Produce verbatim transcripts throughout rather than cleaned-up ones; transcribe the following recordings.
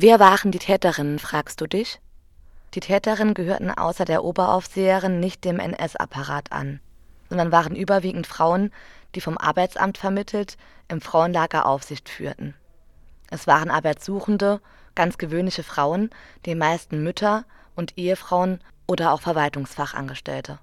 Wer waren die Täterinnen, fragst du dich? Die Täterinnen gehörten außer der Oberaufseherin nicht dem N S-Apparat an, sondern waren überwiegend Frauen, die vom Arbeitsamt vermittelt im Frauenlager Aufsicht führten. Es waren Arbeitssuchende, ganz gewöhnliche Frauen, die meisten Mütter und Ehefrauen oder auch Verwaltungsfachangestellte.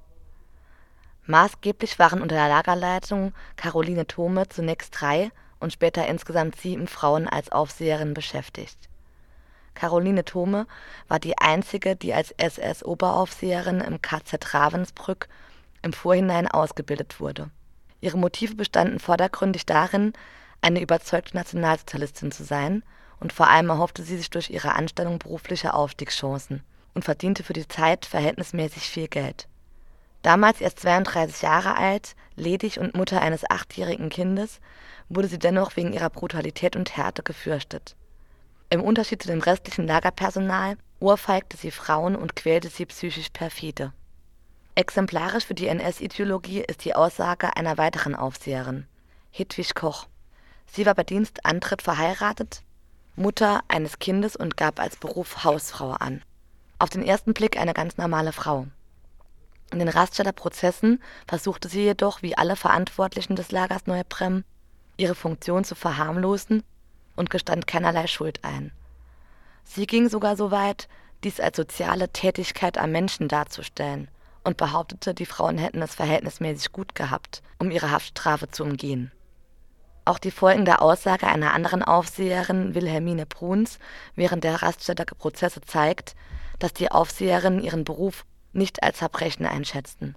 Maßgeblich waren unter der Lagerleitung Caroline Thome zunächst drei und später insgesamt sieben Frauen als Aufseherin beschäftigt. Caroline Thome war die einzige, die als S S-Oberaufseherin im K Z Ravensbrück im Vorhinein ausgebildet wurde. Ihre Motive bestanden vordergründig darin, eine überzeugte Nationalsozialistin zu sein, und vor allem erhoffte sie sich durch ihre Anstellung berufliche Aufstiegschancen und verdiente für die Zeit verhältnismäßig viel Geld. Damals erst zweiunddreißig Jahre alt, ledig und Mutter eines achtjährigen Kindes, wurde sie dennoch wegen ihrer Brutalität und Härte gefürchtet. Im Unterschied zu dem restlichen Lagerpersonal ohrfeigte sie Frauen und quälte sie psychisch perfide. Exemplarisch für die N S-Ideologie ist die Aussage einer weiteren Aufseherin, Hedwig Koch. Sie war bei Dienstantritt verheiratet, Mutter eines Kindes und gab als Beruf Hausfrau an. Auf den ersten Blick eine ganz normale Frau. In den Raststätter Prozessen versuchte sie jedoch, wie alle Verantwortlichen des Lagers Neubrem, ihre Funktion zu verharmlosen und gestand keinerlei Schuld ein. Sie ging sogar so weit, dies als soziale Tätigkeit am Menschen darzustellen und behauptete, die Frauen hätten es verhältnismäßig gut gehabt, um ihre Haftstrafe zu umgehen. Auch die folgende Aussage einer anderen Aufseherin, Wilhelmine Bruns, während der Raststätter Prozesse zeigt, dass die Aufseherinnen ihren Beruf nicht als Verbrechen einschätzten.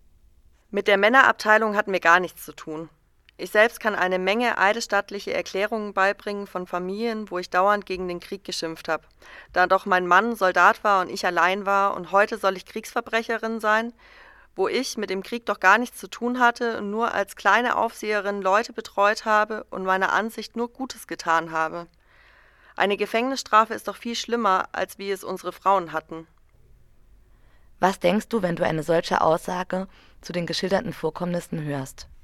Mit der Männerabteilung hatten wir gar nichts zu tun. Ich selbst kann eine Menge eidesstattliche Erklärungen beibringen von Familien, wo ich dauernd gegen den Krieg geschimpft habe. Da doch mein Mann Soldat war und ich allein war und heute soll ich Kriegsverbrecherin sein, wo ich mit dem Krieg doch gar nichts zu tun hatte und nur als kleine Aufseherin Leute betreut habe und meiner Ansicht nur Gutes getan habe. Eine Gefängnisstrafe ist doch viel schlimmer, als wie es unsere Frauen hatten. Was denkst du, wenn du eine solche Aussage zu den geschilderten Vorkommnissen hörst?